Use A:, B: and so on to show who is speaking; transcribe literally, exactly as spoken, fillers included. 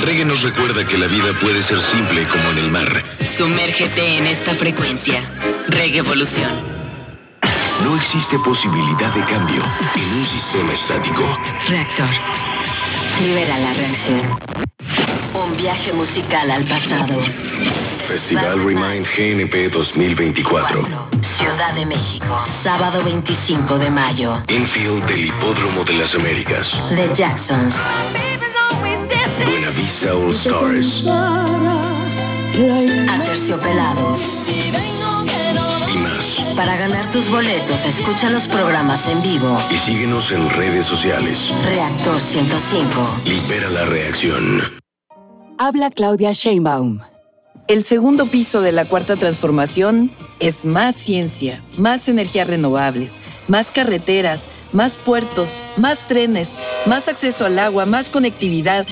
A: reggae nos recuerda que la vida puede ser simple como en el mar.
B: Sumérgete en esta frecuencia. Reggae Evolución.
A: No existe posibilidad de cambio en un sistema estático.
B: Reactor. Libera la reacción. Un viaje musical al pasado.
A: Festival Remind G N P dos mil veinticuatro.
B: Ciudad de México. Sábado veinticinco de mayo.
A: Infield del Hipódromo de las Américas.
B: The Jacksons.
A: Buena Vista All Stars.
B: Aterciopelados.
A: Y más.
B: Para ganar tus boletos, escucha los programas en vivo.
A: Y síguenos en redes sociales.
B: Reactor ciento cinco.
A: Libera la reacción.
C: Habla Claudia Sheinbaum. El segundo piso de la Cuarta Transformación es más ciencia, más energías renovables, más carreteras, más puertos, más trenes, más acceso al agua, más conectividad,